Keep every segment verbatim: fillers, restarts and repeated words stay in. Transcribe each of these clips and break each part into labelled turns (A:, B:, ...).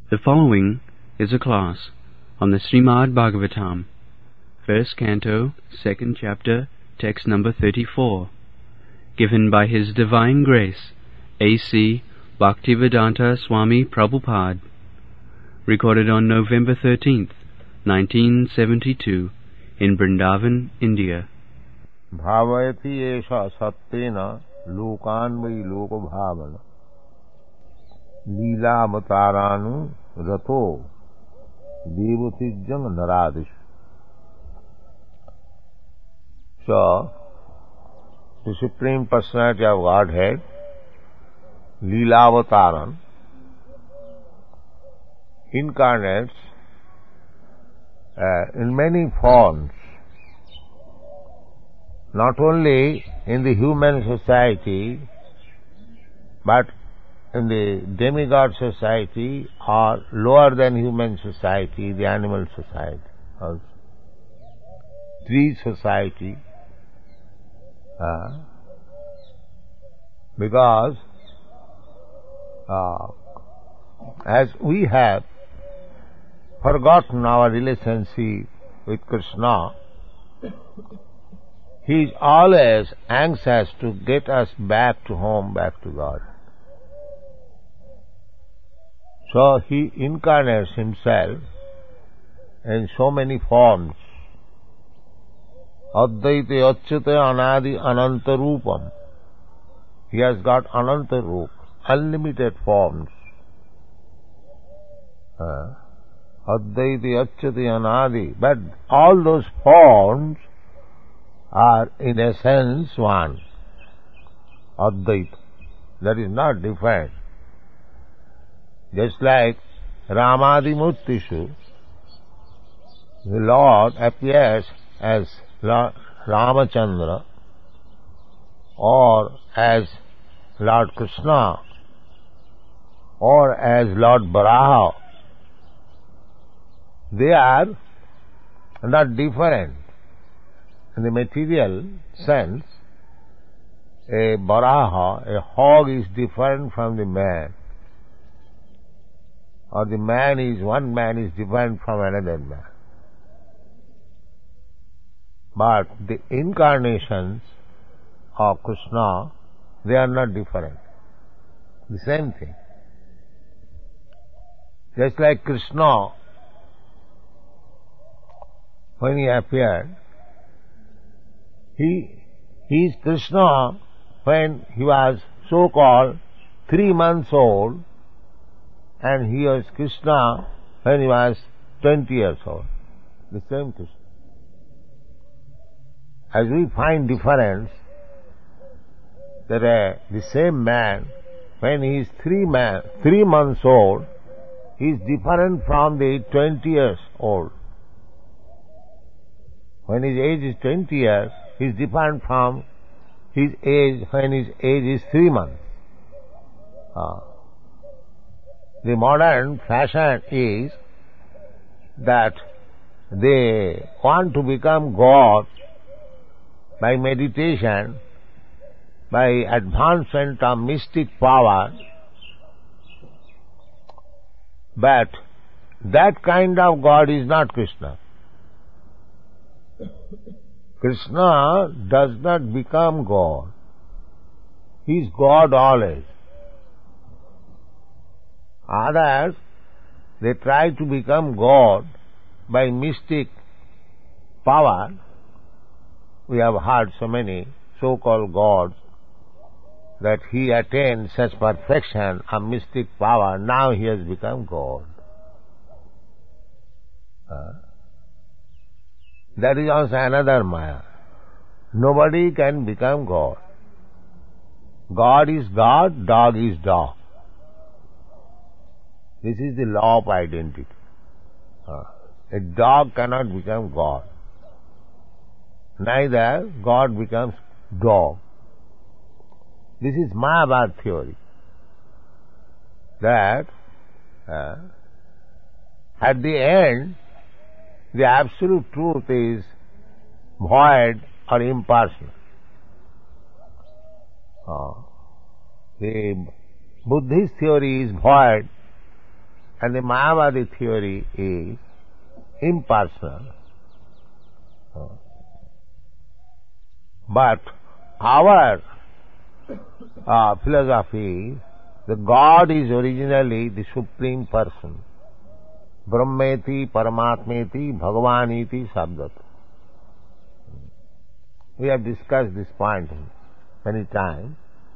A: The following is a class on the Srimad Bhagavatam, first canto, second chapter, text number thirty-four, given by His Divine Grace, A C Bhaktivedanta Swami Prabhupada, recorded on November thirteenth, nineteen seventy-two, in Vrindavan, India.
B: भावयति एषा सत्तेन लोकान् वै लोकभावन लीलावतारानु रतो देवतिजन नरादिश. So, the Supreme Personality of Godhead, Leelavataran, incarnates uh, in many forms, not only in the human society, but in the demigod society or lower than human society, the animal society also. Tree society, uh, because uh, as we have forgotten our relationship with Krishna, He is always anxious to get us back to home, back to God. So He incarnates Himself in so many forms. Advaita Achyuta Anadi Ananta Rupam. He has got Ananta Rup, unlimited forms. Uh, Advaita Achyuta Anadi. But all those forms are in essence one. Advaita. That is not different. Just like Ramadi Murtishu, the Lord appears as Ramachandra or as Lord Krishna or as Lord Varaha. They are not different. In the material sense, a Varaha, a hog, is different from the man, or the man is, one man is different from another man. But the incarnations of Krishna, they are not different. The same thing. Just like Krishna, when he appeared, he, he is Krishna when he was so-called three months old, and he was Krishna when he was twenty years old. The same Krishna. As we find difference, that uh, the same man, when he is three man, three months old, he is different from the twenty years old. When his age is twenty years, he is different from his age when his age is three months. Uh, the modern fashion is that they want to become God by meditation, by advancement of mystic power, but that kind of God is not Krishna. Krishna does not become God. He is God always. Others, they try to become God by mystic power. We have heard so many so-called gods that he attained such perfection of mystic power, now he has become God. Uh, that is also another Maya. Nobody can become God. God is God, dog is dog. This is the law of identity. Uh, a dog cannot become God. Neither God becomes dog. This is Mayavad theory, that uh, at the end the absolute truth is void or impartial. Uh, the Buddhist theory is void And the Mayavadi theory is impersonal. But our uh, philosophy is the God is originally the Supreme Person. Brahmeti, Paramatmeti, Bhagavaniti, Sabdat. We have discussed this point many times.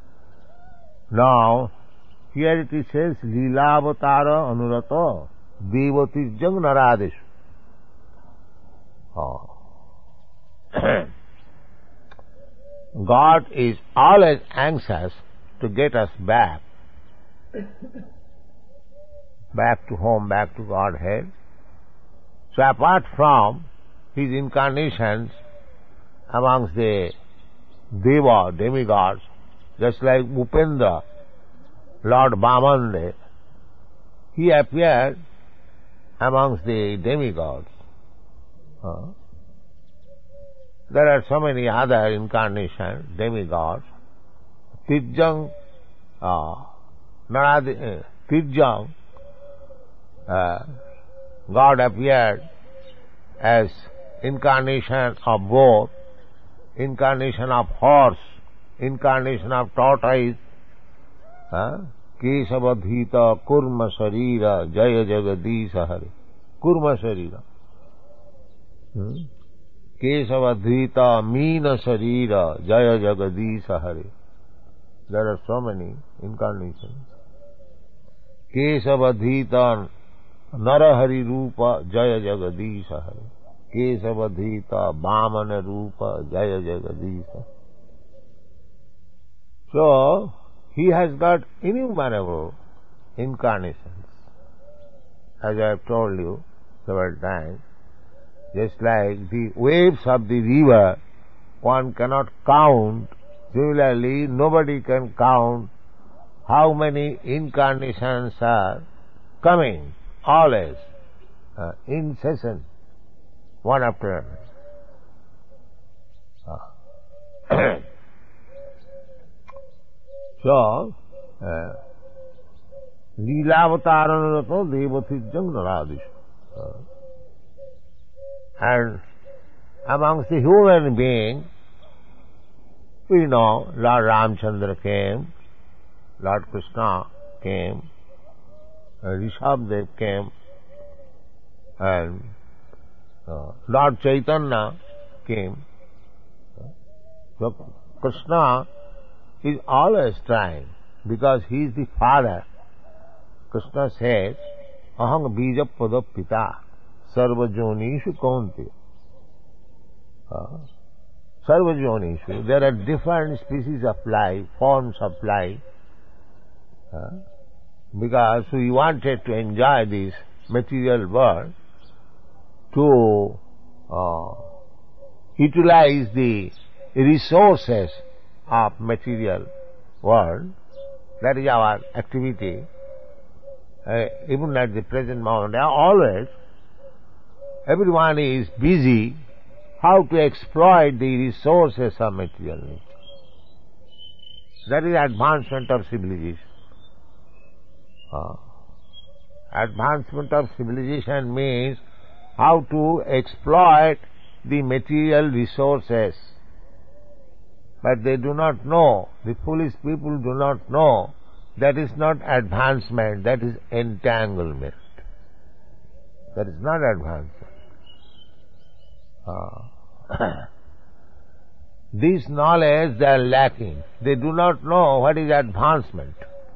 B: Now, here it says, Leelavatara Anurata Devatijjang Naradeshu. Oh. God is always anxious to get us back, back to home, back to Godhead. So apart from His incarnations amongst the Deva, demigods, just like Upendra, Lord Bhamande, he appeared amongst the demigods. Uh, there are so many other incarnations, demigods. Tijjang, uh, Naradi, uh, Tijjang, uh, God appeared as incarnation of both, incarnation of horse, incarnation of tortoise, uh, Kesavadhita Kurma Sharira Jaya Jagadisha Hare. Kurma Sharira. Hmm? Kesavadhita Meena Sharira Jaya Jagadisha Hare. There are so many incarnations. Kesavadhita Narahari Rupa Jaya Jagadisha Hare. Kesavadhita Bhamana Rupa Jaya Jagadisha. So, He has got innumerable incarnations. As I have told you several times, just like the waves of the river, one cannot count. Similarly, nobody can count how many incarnations are coming, always, uh, incessant, one after another. Uh. So, uh, Leelavatarato Devatijjang Naradishu. And amongst the human beings, we know Lord Ramchandra came, Lord Krishna came, uh, Rishabdev came, and uh, Lord Chaitanya came. So Krishna is always trying, because he is the father. Krishna says, Aham bija pada pita sarva jonishu kaunti. Uh, sarva jonishu. There are different species of life, forms of life. Uh, because we wanted to enjoy this material world, to uh, utilize the resources of material world. That is our activity. Uh, even at the present moment, always everyone is busy how to exploit the resources of material nature. That is advancement of civilization. Uh, advancement of civilization means how to exploit the material resources. But they do not know, the foolish people do not know, that is not advancement, that is entanglement. That is not advancement. Uh, this knowledge they are lacking. They do not know what is advancement.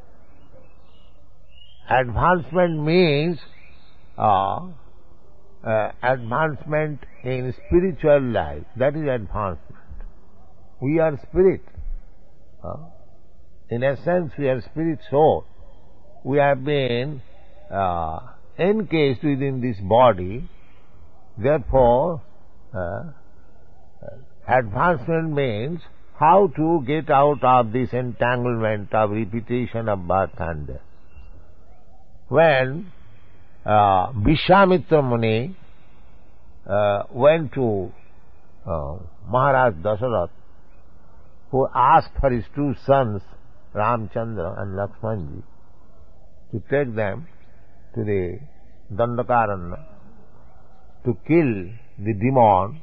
B: Advancement means uh, uh, advancement in spiritual life. That is advancement. We are spirit. Uh, in essence, we are spirit soul. We have been uh, encased within this body. Therefore, uh, advancement means how to get out of this entanglement of repetition of birth and death. When uh, Vishwamitra Muni uh, went to uh, Maharaj Dasarath, who asked for his two sons, Ramchandra and Lakshmanji, to take them to the Dandakaranya to kill the demon.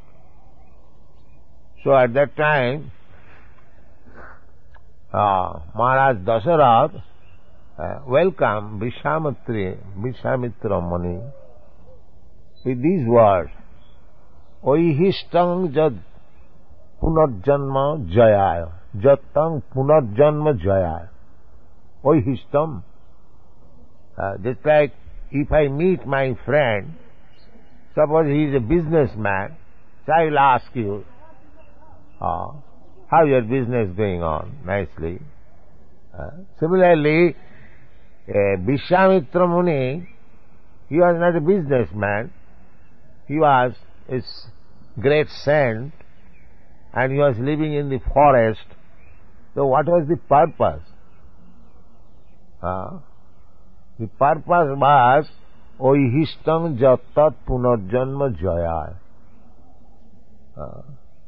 B: So at that time, uh, Maharaj Dasarath uh, welcomed Vishwamitra, Vishwamitra Muni with these words, Oihistang jad punarjanma jayaya, jattang punarjanma jayaya. Oihistam. Uh, just like if I meet my friend, suppose he is a businessman, so I will ask you, uh, how your business going on? Nicely. Uh, similarly, uh, Vishwamitra Muni, he was not a businessman, he was a great saint, and he was living in the forest. So what was the purpose? Uh, the purpose was Oihistang jattat punarjanma jaya. Uh,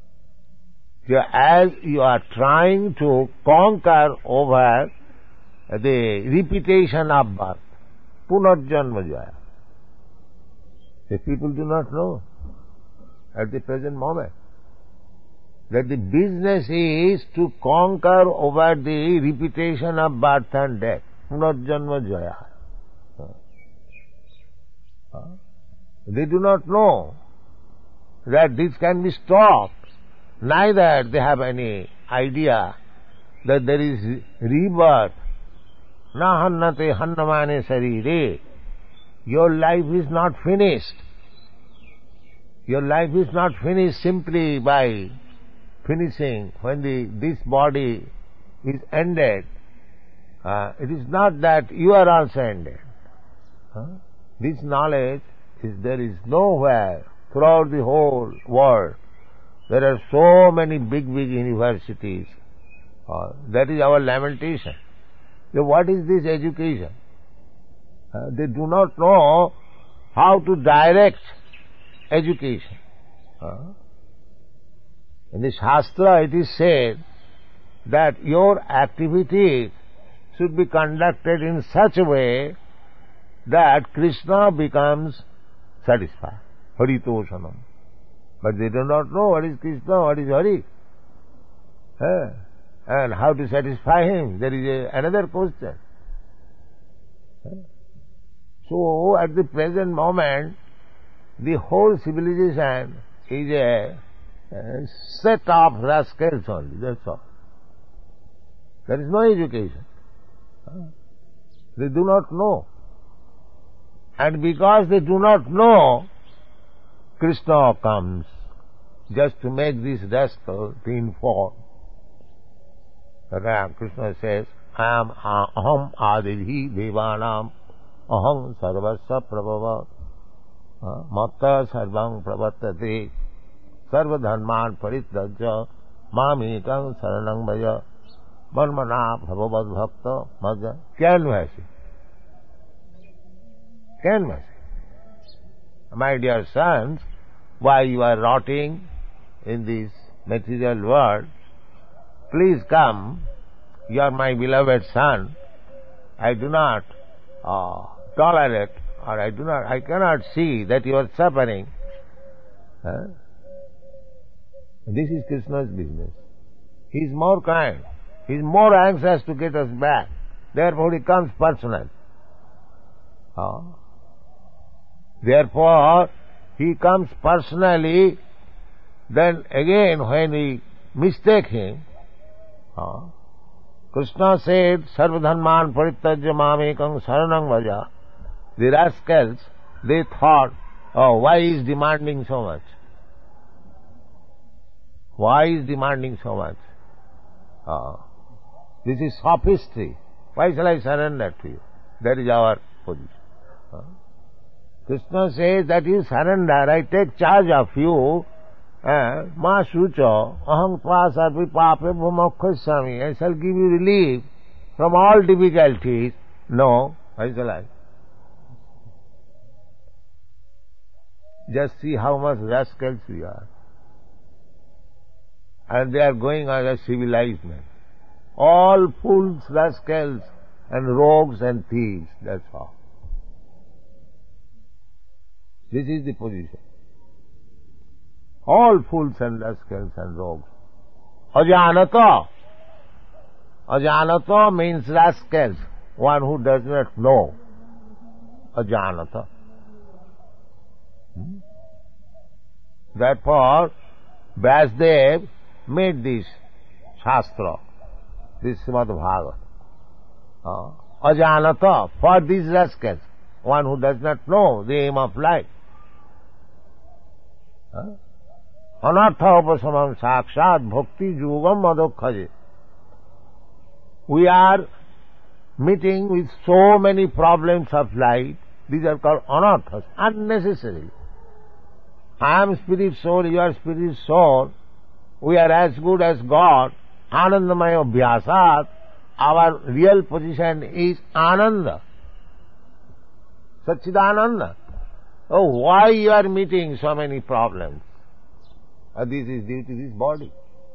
B: as you are trying to conquer over the repetition of birth, punarjanma jaya. The people do not know at the present moment that the business is to conquer over the repetition of birth and death. Punarjanma jaya. They do not know that this can be stopped. Neither they have any idea that there is rebirth. Na hannate hannamane sarire. Your life is not finished. Your life is not finished simply by finishing when the this body is ended. Uh, it is not that you are also ended. Huh? This knowledge is there is nowhere throughout the whole world. There are so many big, big universities. Uh, that is our lamentation. So what is this education? Uh, they do not know how to direct education. Uh, in the Shastra it is said that your activities should be conducted in such a way that Krishna becomes satisfied. Haritoshanam. But they do not know what is Krishna, what is Hari. Uh, and how to satisfy him. There is a, another question. Uh, so at the present moment, the whole civilization is a, a set of rascals only, that's all. There is no education. Uh, they do not know. And because they do not know, Krishna comes just to make this rascal to inform. Krishna says, I am aham adidhi devanam aham sarvasya prabhava matta sarvam pravattate sarva dharman parityajya mamekam saranam vaja marmana bhavavad bhakta madhya. Canvasi. Canvasi. My dear sons, why you are rotting in this material world, please come. You are my beloved son. I do not uh, tolerate, or I do not, I cannot see that you are suffering. Huh? This is Krishna's business. He is more kind. He is more anxious to get us back. Therefore he comes personal. Uh, therefore he comes personally. Then again when we mistake him, uh, Krishna said, Sarvadhanman parityajya mamekam saranam vaja. The rascals, they thought, oh, why is demanding so much? Why is demanding so much? Uh, this is sophistry. Why shall I surrender to you? That is our position. Uh, Krishna says that you surrender, I take charge of you. Ma shucho aham tva sarvi pape bhumokkhasami. I shall give you relief from all difficulties. No, why shall I? Just see how much rascals we are. And they are going as a civilized men. All fools, rascals, and rogues and thieves, that's all. This is the position. All fools and rascals and rogues. Ajanata. Ajanata means rascals, one who does not know. Ajanata. Hmm? Therefore, Vyasdev made this Shastra, this Srimad Bhagavad. Uh, Ajanata, for these rascals, one who does not know the aim of life. Anartha upasamam sakshat bhakti yugam adokhaje. We are meeting with so many problems of life. These are called anarthas, unnecessary. I am spirit soul, you are spirit soul. We are as good as God. Anandamaya abhyasat. Our real position is Ananda. Satchidananda. Oh, why you are meeting so many problems? Uh, this is due to this body.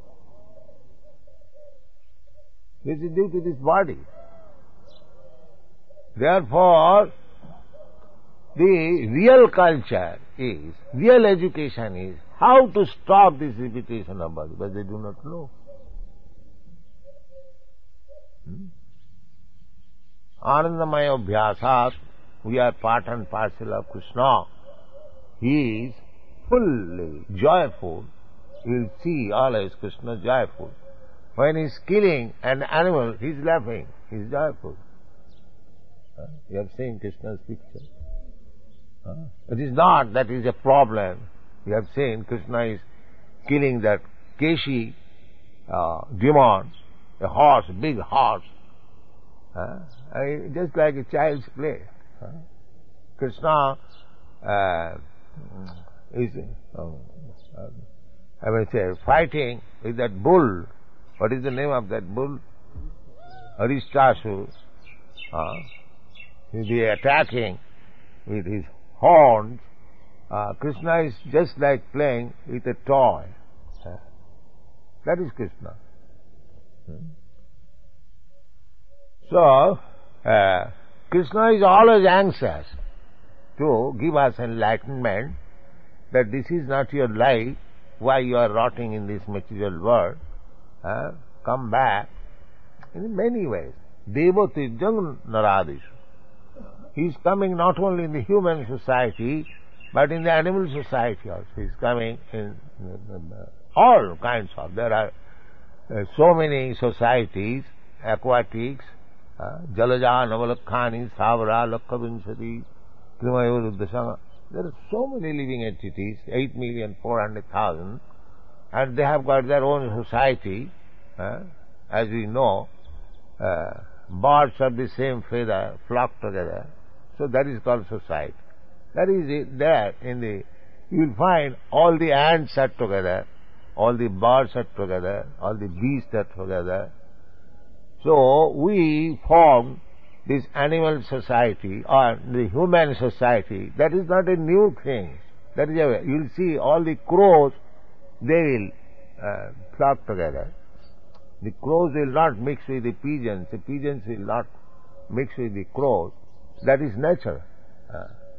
B: This is due to this body. Therefore, the real culture is, real education is, how to stop this repetition of body, but they do not know. Hmm? Anandamaya abhyasat, we are part and parcel of Krishna. He is fully joyful. You will see always Krishna joyful. When he is killing an animal, he is laughing, he is joyful. Uh, you have seen Krishna's picture. Uh, it is not that is a problem. You have seen Krishna is killing that Keshi uh, demon, a horse, a big horse. Uh, I, just like a child's play. Uh, Krishna uh, is, uh, uh, I will say, fighting with that bull. What is the name of that bull? Arishtasur. Uh, he is attacking with his horns. Uh, Krishna is just like playing with a toy. Uh, that is Krishna. Hmm. So, uh, Krishna is always anxious to give us enlightenment that this is not your life, why you are rotting in this material world. Uh, come back in many ways. Devati jang naradishu. He is coming not only in the human society, but in the animal society also. He is coming in all kinds of. There are uh, so many societies, aquatics, uh, Jalaja, Navalakhani, Savara, Lakhavinshati, Krimayoruddhasanga. There are so many living entities, eight million four hundred thousand, and they have got their own society. Uh, as we know, uh, birds of the same feather flock together. So that is called society. That is it there in the, you will find all the ants are together, all the birds are together, all the beasts are together. So we form this animal society or the human society. That is not a new thing. That is a, you will see all the crows, they will uh, flock together. The crows will not mix with the pigeons. The pigeons will not mix with the crows. That is nature. Uh,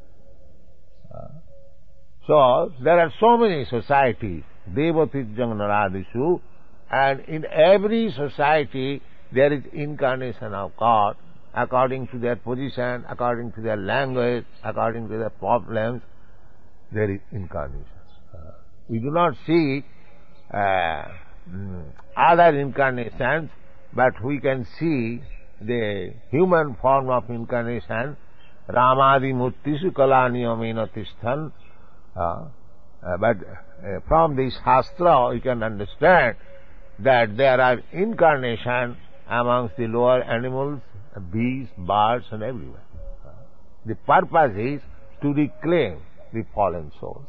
B: uh. So, there are so many societies, Devati jang naradishu, and in every society there is incarnation of God, according to their position, according to their language, according to their problems, there is incarnation. Uh, we do not see uh, other incarnations, but we can see the human form of incarnation, Ramadi Murtisu Kalaniyamena Tishthan. Uh, uh, but uh, from this Shastra you can understand that there are incarnations amongst the lower animals, beasts, birds and everywhere. Uh, the purpose is to reclaim the fallen souls.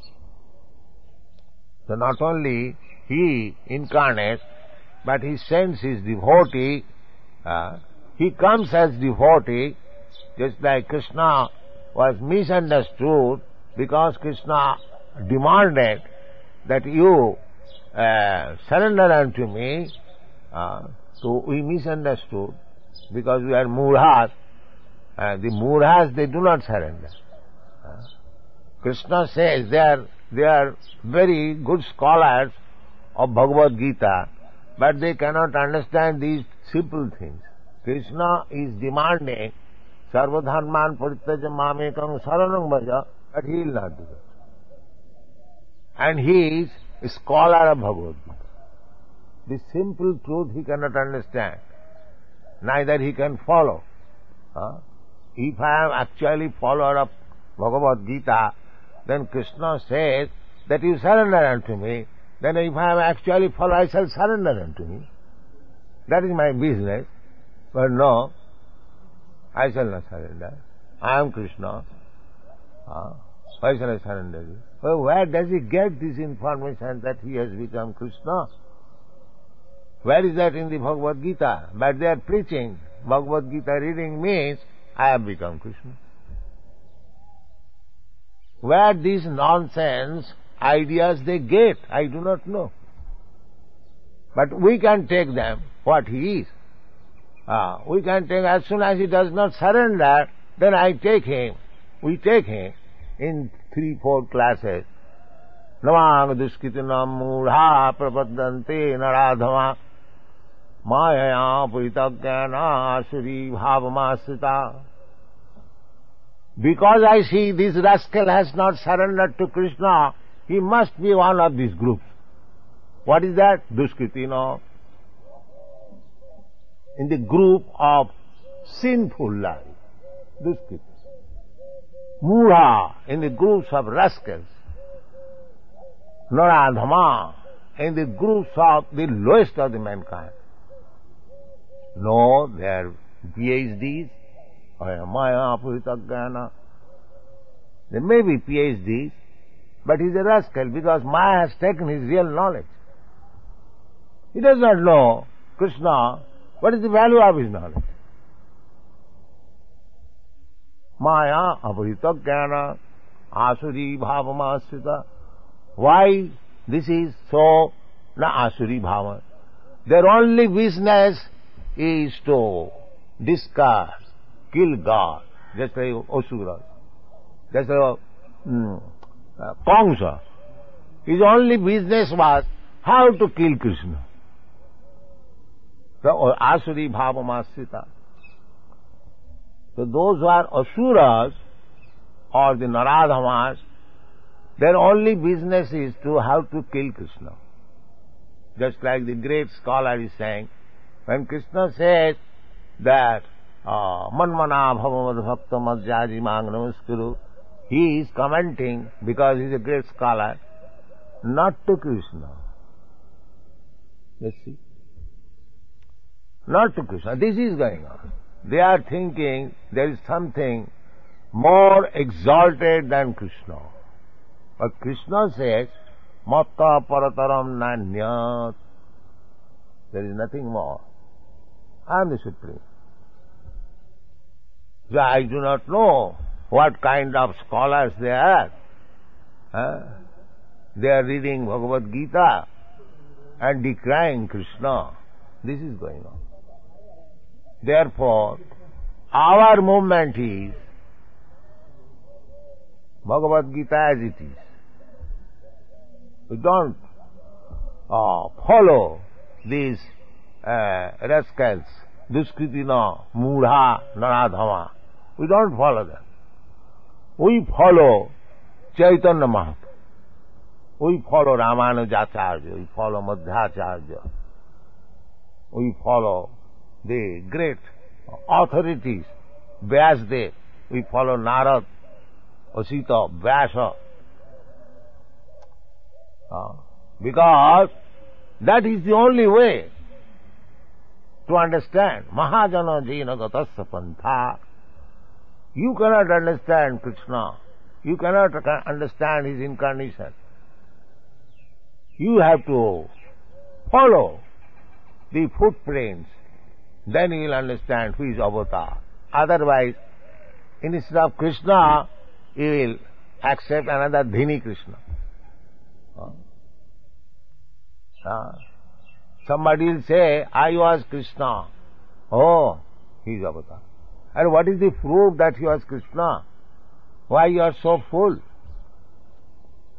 B: So not only he incarnates, but he sends his devotee. Uh, he comes as devotee, just like Krishna was misunderstood because Krishna demanded that you uh, surrender unto me. Uh, so we misunderstood because we are murhas. Uh, the murhas, they do not surrender. Uh, Krishna says they are, they are very good scholars of Bhagavad Gita, but they cannot understand these simple things. Krishna is demanding Sarvadharman Parityaja Mamekam Saranam Bhaja, but he will not do that. And he is a scholar of Bhagavad Gita. This simple truth he cannot understand. Neither he can follow. Huh? If I am actually follower of Bhagavad Gita, then Krishna says that you surrender unto me. Then if I am actually follower, I shall surrender unto me. That is my business. But no, I shall not surrender. I am Krishna. Huh? Why shall I surrender you? Well, where does he get this information that he has become Krishna? Where is that in the Bhagavad Gita? But they are preaching. Bhagavad Gita reading means I have become Krishna. Where these nonsense ideas they get, I do not know. But we can take them, what he is. Ah, we can take, as soon as he does not surrender, then I take him. We take him in three, four classes. Namang duskitinam mudha prapadante naradhama Maya pritagana asuri bhavamasita. Because I see this rascal has not surrendered to Krishna, he must be one of these groups. What is that? Duskritina. In the group of sinful life. Duskrit. Mudha, in the groups of rascals. Naradhama, in the groups of the lowest of the mankind. No, they are P H Ds, or Maya Puritagana. They may be P H Ds, but he is a rascal because Maya has taken his real knowledge. He does not know Krishna. What is the value of his knowledge? Maya Apurita Asuri Bhavamasita. Why this is so? Na Asuri Bhava. Their only business is to discuss, kill God, just like Asura, just like mm, uh, Kamsa. His only business was how to kill Krishna. So, Asuri Bhavamasita. So those who are Asuras or the Naradhamas, their only business is to how to kill Krishna. Just like the great scholar is saying, when Krishna says that Manmana Bhavamad Bhakta Madhyaji Mang Namaskuru, he is commenting, because he is a great scholar, not to Krishna. Let's see. Not to Krishna. This is going on. They are thinking there is something more exalted than Krishna. But Krishna says, Matta Parataram Nanyat. There is nothing more. I am the Supreme. So I do not know what kind of scholars they are. Huh? They are reading Bhagavad Gita and decrying Krishna. This is going on. Therefore, our movement is Bhagavad Gita as it is. We don't uh, follow these uh, rascals, Duskritina, Mudha, Naradhama. We don't follow them. We follow Chaitanya Mahaprabhu. We follow Ramanujacharya. We follow Madhvacharya. We follow the great authorities, Vyasdev. We follow Narad, Asita, Vyasa. Uh, because that is the only way to understand. Mahajana Jena Gatasya Pantha. You cannot understand Krishna. You cannot understand his incarnation. You have to follow the footprints. Then you will understand who is Avatar. Otherwise, instead of Krishna, you will accept another Dhini Krishna. Uh, uh, somebody will say, I was Krishna. Oh, he is Avatar. And what is the proof that he was Krishna? Why you are so full?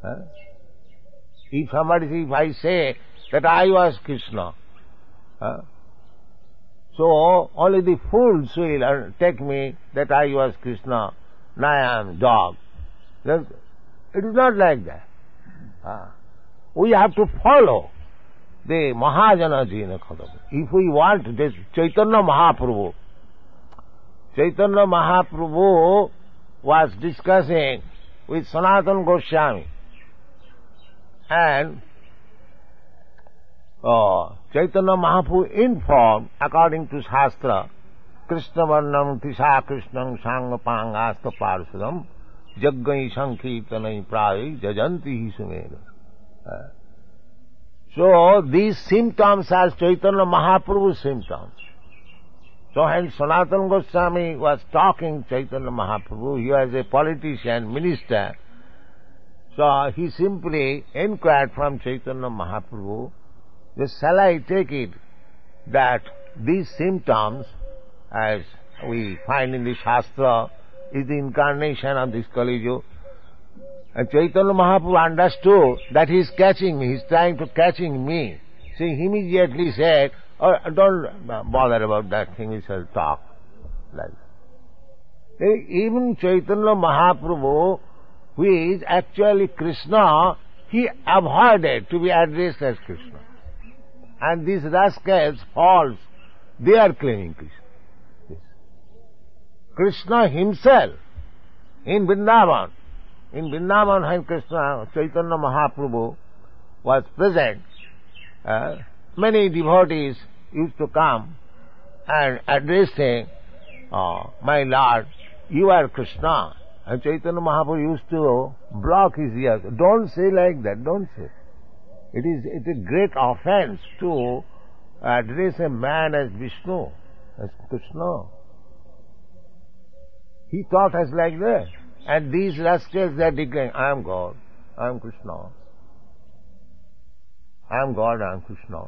B: Huh? If somebody, if I say that I was Krishna, huh? so only the fools will take me that I was Krishna, now I am dog. It is not like that. Huh? We have to follow the Mahajana Jina Khadam. If we want this Chaitanya Mahaprabhu, Chaitanya Mahaprabhu was discussing with Sanatana Goswami, and uh, Chaitanya Mahaprabhu informed, according to Shastra, Krishna Varnam Tisha Krishnam Sangha Pangasta Parsadam Jaggai Sankirtanai Pravi Jajanti Hisumena. So these symptoms are Chaitanya Mahaprabhu's symptoms. So when Sanatana Goswami was talking Chaitanya Mahaprabhu, he was a politician, minister. So he simply inquired from Chaitanya Mahaprabhu, shall I take it that these symptoms, as we find in the Shastra, is the incarnation of this Kali Yuga? And Chaitanya Mahaprabhu understood that he is catching me, he is trying to catching me. So he immediately said, oh, don't bother about that thing, we shall talk. Like that. Even Chaitanya Mahaprabhu, who is actually Krishna, he avoided to be addressed as Krishna. And these rascals, false, they are claiming Krishna. Yes. Krishna himself, in Vrindavan, in Vrindavan when Krishna, Chaitanya Mahaprabhu was present, uh, many devotees used to come and address him, uh, my Lord, you are Krishna. And Chaitanya Mahaprabhu used to block his ears. Don't say like that, don't say. It is it is a great offense to address a man as Vishnu, as Krishna. He thought as like that. And these rascals, they are declaring, I am God, I am Krishna. I am God, I am Krishna.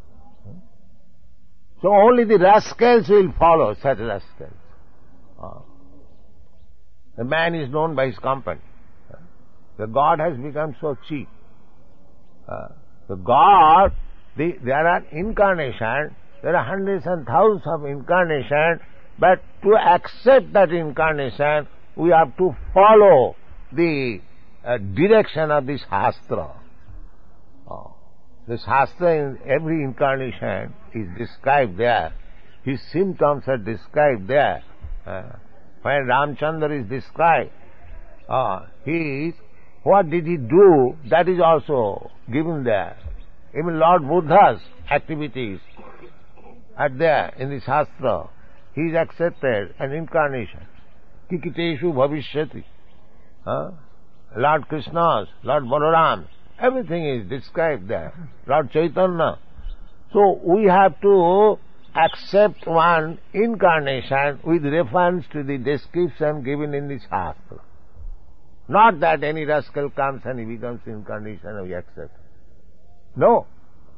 B: So only the rascals will follow such rascals. Uh, the man is known by his company. Uh, the God has become so cheap. Uh, the God, the, there are incarnations, there are hundreds and thousands of incarnations, but to accept that incarnation, we have to follow the uh, direction of the Shastra. Uh, the Shastra in every incarnation is described there. His symptoms are described there. Uh, when Ramchandra is described, uh, he is, what did he do, that is also given there. Even Lord Buddha's activities are there in the Shastra. He is accepted an incarnation. Kikiteshu bhavishyati. Huh? Lord Krishna's, Lord Balaram, everything is described there. Lord Chaitanya. So we have to accept one incarnation with reference to the description given in the Shastra. Not that any rascal comes and he becomes incarnation and we accept. No.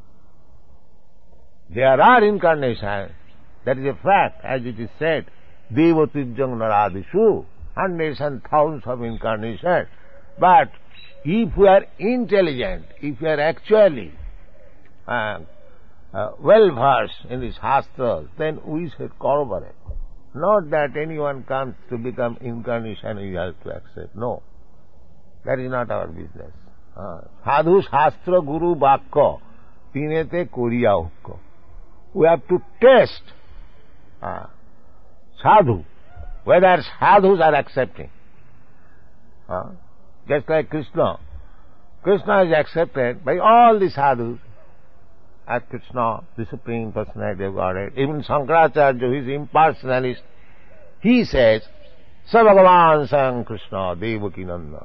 B: There are incarnations. That is a fact, as it is said, Devatujjang Naradishu, hundreds and thousands of incarnations. But if we are intelligent, if we are actually uh, uh, well versed in the Shastras, then we should corroborate. Not that anyone comes to become incarnation and you have to accept. No. That is not our business. Uh, Sadhu Shastra Guru Vakka Tinete Koriya Ukko. We have to test uh, sadhu, whether sadhus are accepting. Uh, just like Krishna. Krishna is accepted by all the sadhus as Krishna, the Supreme Personality of Godhead. Even Shankaracharya, who is impersonalist, he says, Sa Bhagavan Sang Krishna Devaki Nanda.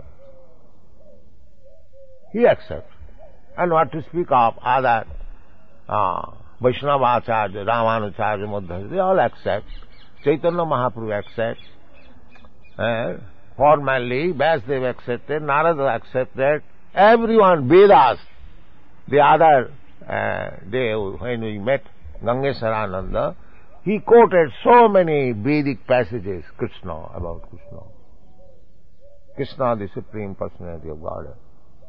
B: He accepts. And what to speak of other uh, Vaishnava Acharya, Ramanucharya, Madhya, they all accept. Chaitanya Mahaprabhu accepts. Uh, formally, Vasudev accepted, Narada accepted, everyone, Vedas. The other uh, day when we met Gangesarananda, he quoted so many Vedic passages, Krishna, about Krishna. Krishna, the Supreme Personality of Godhead.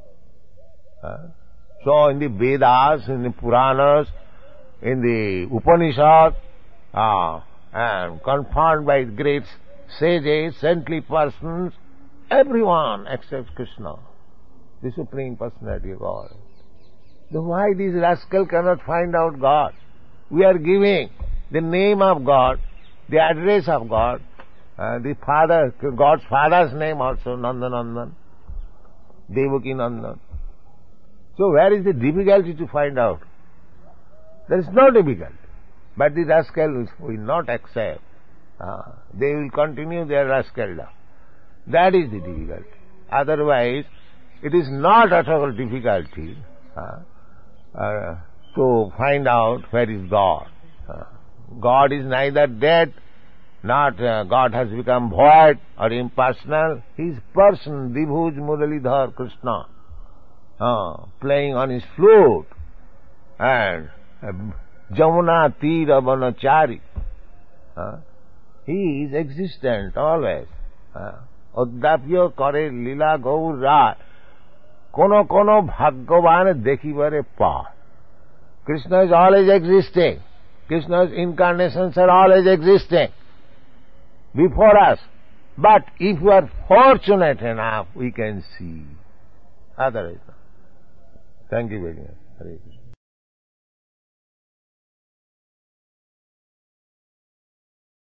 B: Uh, so in the Vedas, in the Puranas, in the Upanishad, uh, and confirmed by great sages, saintly persons, everyone accepts Krishna, the Supreme Personality of God. Then why this rascal cannot find out God? We are giving the name of God, the address of God, uh, the father, God's father's name also, Nandanandan, Devaki Nandan. So where is the difficulty to find out? There is no difficulty. But the rascals will not accept. Uh, they will continue their rascaldom. That is the difficulty. Otherwise, it is not at all difficulty uh, uh, to find out where is God. Uh, God is neither dead, not uh, God has become void or impersonal. He is person, Dibhuj Muralidhar Krishna, uh, playing on his flute, and uh, Jamuna Tira Vanachari. Uh, he is existent always. Odapyo kare lila gaur rai. Kono kono bhagyavan dekhibare pa. Krishna is always existing. Krishna's incarnations are always existing before us. But if we are fortunate enough, we can see. Otherwise, no. Thank you very much. Hare Krishna.